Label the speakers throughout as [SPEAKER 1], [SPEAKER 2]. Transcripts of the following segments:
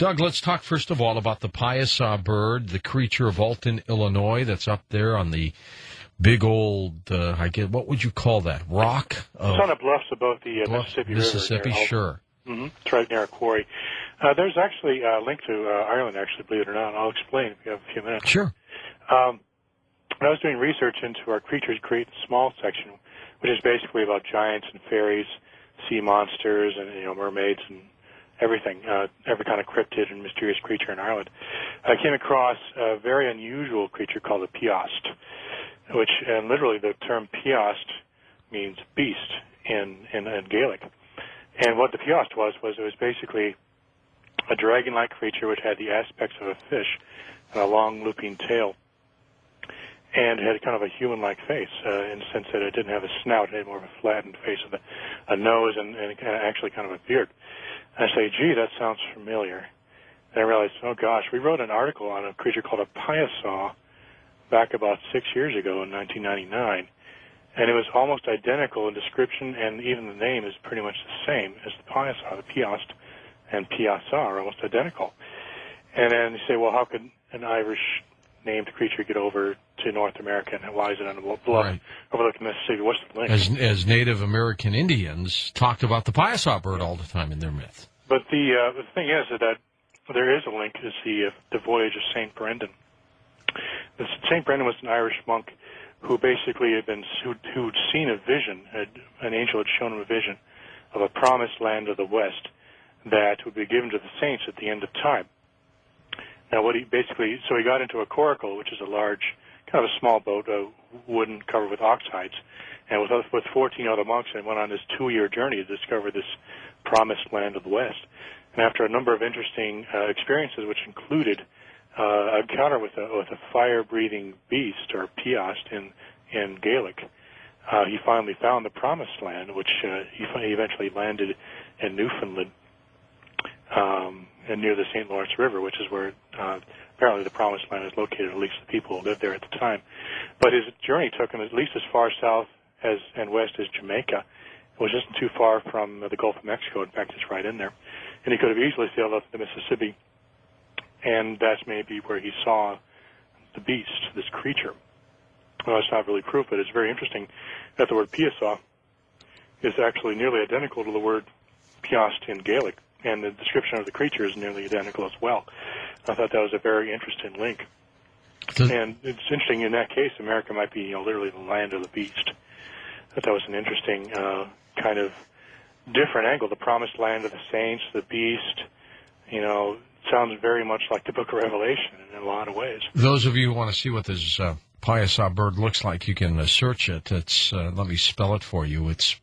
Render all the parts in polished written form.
[SPEAKER 1] Doug, let's talk first of all about the Piasa bird, the creature of Alton, Illinois, that's up there on the big old, what would you call that, rock?
[SPEAKER 2] It's on the bluffs above the Mississippi
[SPEAKER 1] Mississippi,
[SPEAKER 2] River.
[SPEAKER 1] Sure.
[SPEAKER 2] Mm-hmm. It's right near a quarry. There's actually a link to Ireland, actually, believe it or not. I'll explain if you have a few minutes.
[SPEAKER 1] Sure.
[SPEAKER 2] When I was doing research into our Creatures Great and Small section, which is basically about giants and fairies, sea monsters, and mermaids and everything, every kind of cryptid and mysterious creature in Ireland, I came across a very unusual creature called a piast, which, and literally the term piast means beast in Gaelic. And what the piast was it was basically a dragon-like creature which had the aspects of a fish and a long looping tail, and had kind of a human-like face in the sense that it didn't have a snout. It had more of a flattened face with a nose and actually kind of a beard. And I say, gee, that sounds familiar. And I realized, oh gosh, we wrote an article on a creature called a piasa back about 6 years ago in 1999, and it was almost identical in description, and even the name is pretty much the same as the piasa. The piast and piasa are almost identical. And then you say, well, how could an Irish named creature get over to North America, and why is it on the bluff overlooking Mississippi? What's the link?
[SPEAKER 1] As Native American Indians talked about the Piasa bird all the time in their myth.
[SPEAKER 2] But the thing is that there is a link. Is the voyage of Saint Brendan. Saint Brendan was an Irish monk who basically who'd seen a vision. An angel had shown him a vision of a promised land of the West that would be given to the saints at the end of time. Now, so he got into a coracle, which is a large, kind of a small boat, wooden, covered with ox hides, and with 14 other monks, and went on this 2-year journey to discover this promised land of the West. And after a number of interesting experiences, which included an encounter with a fire-breathing beast, or piast in Gaelic, he finally found the promised land, which he eventually landed in Newfoundland, and near the St. Lawrence River, which is where apparently the Promised Land is located, at least the people who lived there at the time. But his journey took him at least as far south and west as Jamaica. It was just too far from the Gulf of Mexico. In fact, it's right in there. And he could have easily sailed up the Mississippi, and that's maybe where he saw the beast, this creature. Well, it's not really proof, but it's very interesting that the word piasa is actually nearly identical to the word piast in Gaelic, and the description of the creature is nearly identical as well. I thought that was a very interesting link. And it's interesting, in that case, America might be literally the land of the beast. I thought that was an interesting kind of different angle. The promised land of the saints, the beast, sounds very much like the book of Revelation in a lot of ways.
[SPEAKER 1] Those of you who want to see what this Piasa bird looks like, you can search it. It's let me spell it for you. It's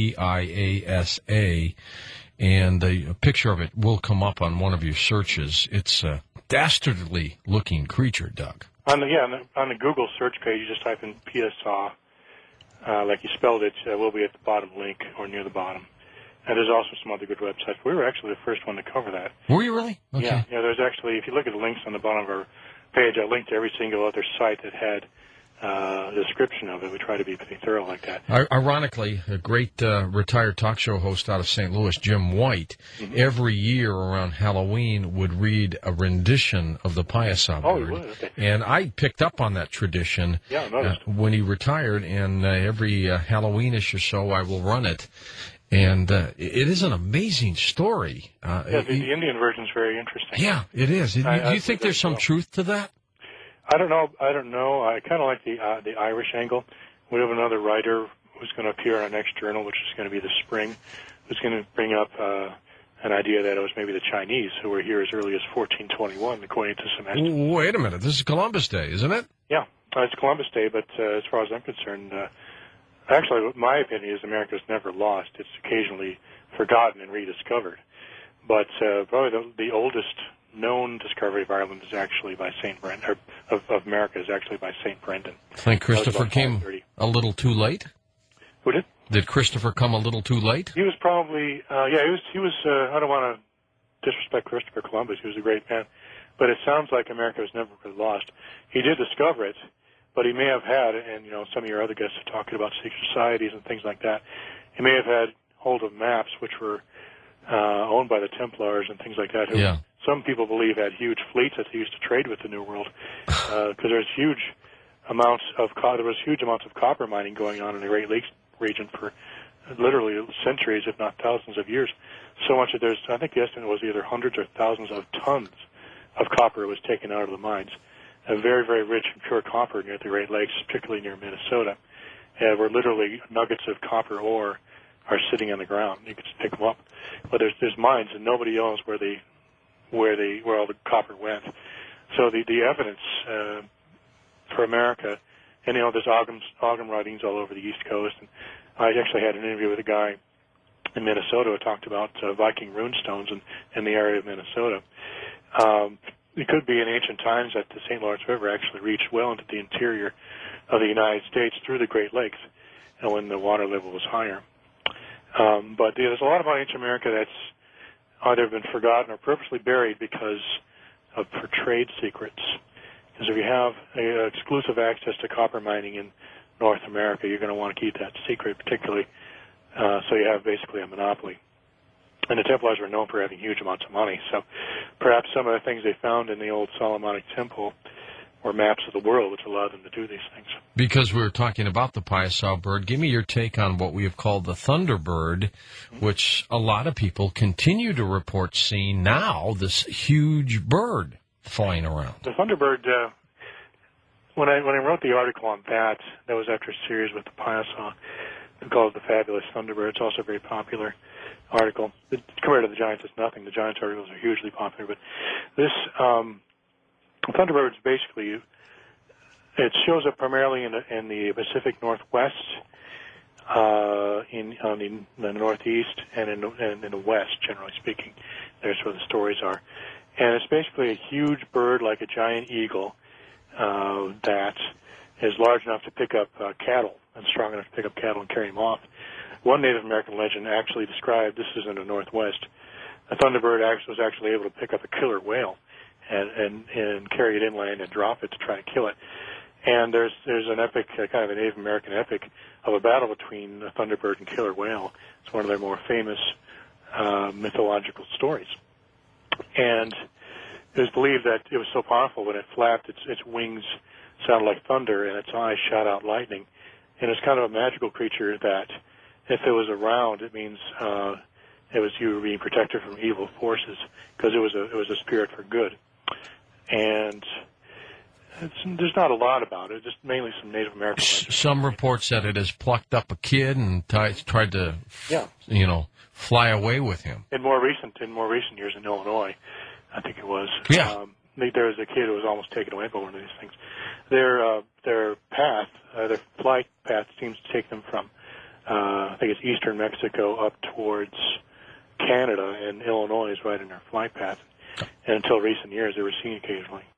[SPEAKER 1] Piasa. And a picture of it will come up on one of your searches. It's a dastardly-looking creature, Doug.
[SPEAKER 2] On the Google search page, you just type in Piasa, like you spelled it. Will be at the bottom link or near the bottom. And there's also some other good websites. We were actually the first one to cover that.
[SPEAKER 1] Were you really? Okay.
[SPEAKER 2] Yeah. There's actually, if you look at the links on the bottom of our page, I linked to every single other site that had a description of it. We try to be pretty thorough like that.
[SPEAKER 1] Ironically, a great retired talk show host out of St. Louis, Jim White, every year around Halloween would read a rendition of the Piasa bird.
[SPEAKER 2] Oh, he would? Okay.
[SPEAKER 1] And I picked up on that tradition when he retired, and every Halloweenish or so I will run it. And it is an amazing story.
[SPEAKER 2] The Indian version is very interesting.
[SPEAKER 1] Yeah, it is. Do you think there's some truth to that?
[SPEAKER 2] I don't know. I kind of like the Irish angle. We have another writer who's going to appear in our next journal, which is going to be this spring, who's going to bring up an idea that it was maybe the Chinese who were here as early as 1421, according to some estimates.
[SPEAKER 1] Wait a minute. This is Columbus Day, isn't it?
[SPEAKER 2] Yeah, it's Columbus Day, but as far as I'm concerned, actually, my opinion is America's never lost. It's occasionally forgotten and rediscovered. But probably the oldest known discovery of Ireland is actually by St. Brendan, or of America is actually by St. Brendan.
[SPEAKER 1] I think Christopher came a little too late?
[SPEAKER 2] Who did?
[SPEAKER 1] Did Christopher come a little too late?
[SPEAKER 2] He was probably, he was, I don't want to disrespect Christopher Columbus. He was a great man. But it sounds like America was never really lost. He did discover it, but he may have had, and some of your other guests are talking about secret societies and things like that, he may have had hold of maps which were owned by the Templars and things like that, who some people believe had huge fleets that they used to trade with the New World, because there was huge amounts of copper mining going on in the Great Lakes region for literally centuries, if not thousands of years. So much that I think the estimate was either hundreds or thousands of tons of copper was taken out of the mines. A very, very rich and pure copper near the Great Lakes, particularly near Minnesota, where literally nuggets of copper ore are sitting on the ground. You can just pick them up. But there's mines, and nobody knows where all the copper went. So the evidence for America, and there's Ogham writings all over the East Coast. And I actually had an interview with a guy in Minnesota who talked about Viking runestones in the area of Minnesota. It could be in ancient times that the St. Lawrence River actually reached well into the interior of the United States through the Great Lakes, and when the water level was higher. But there's a lot about ancient America that's either been forgotten or purposely buried because of trade secrets. Because if you have exclusive access to copper mining in North America, you're going to want to keep that secret, particularly so you have basically a monopoly. And the Templars were known for having huge amounts of money, so perhaps some of the things they found in the old Solomonic Temple were maps of the world which allowed them to do these things.
[SPEAKER 1] Because we were talking about the Piasa bird, give me your take on what we have called the Thunderbird, which a lot of people continue to report seeing now, this huge bird flying around.
[SPEAKER 2] The Thunderbird, when I wrote the article on that was after a series with the Piasa, we call it The Fabulous Thunderbird. It's also a very popular article. Compared to the Giants, it's nothing. The Giants articles are hugely popular. But this Thunderbird is basically, it shows up primarily in the Pacific Northwest, in the Northeast, and in the West, generally speaking. There's where the stories are. And it's basically a huge bird like a giant eagle that is large enough to pick up cattle and strong enough to pick up cattle and carry them off. One Native American legend actually described, this is in the Northwest, a Thunderbird was actually able to pick up a killer whale and carry it inland and drop it to try and kill it. And there's an epic, kind of a Native American epic, of a battle between a Thunderbird and killer whale. It's one of their more famous mythological stories. And it was believed that it was so powerful when it flapped, its wings sounded like thunder and its eyes shot out lightning. And it's kind of a magical creature that, if it was around, it means it was you were being protected from evil forces, because it was a spirit for good. And there's not a lot about it, just mainly some Native American legends.
[SPEAKER 1] Some reports that it has plucked up a kid and tried to, fly away with him.
[SPEAKER 2] In more recent years in Illinois, I think it was.
[SPEAKER 1] Yeah.
[SPEAKER 2] There was a kid who was almost taken away by one of these things. Their flight path seems to take them from, I think it's eastern Mexico up towards Canada, and Illinois is right in their flight path. And until recent years, they were seen occasionally.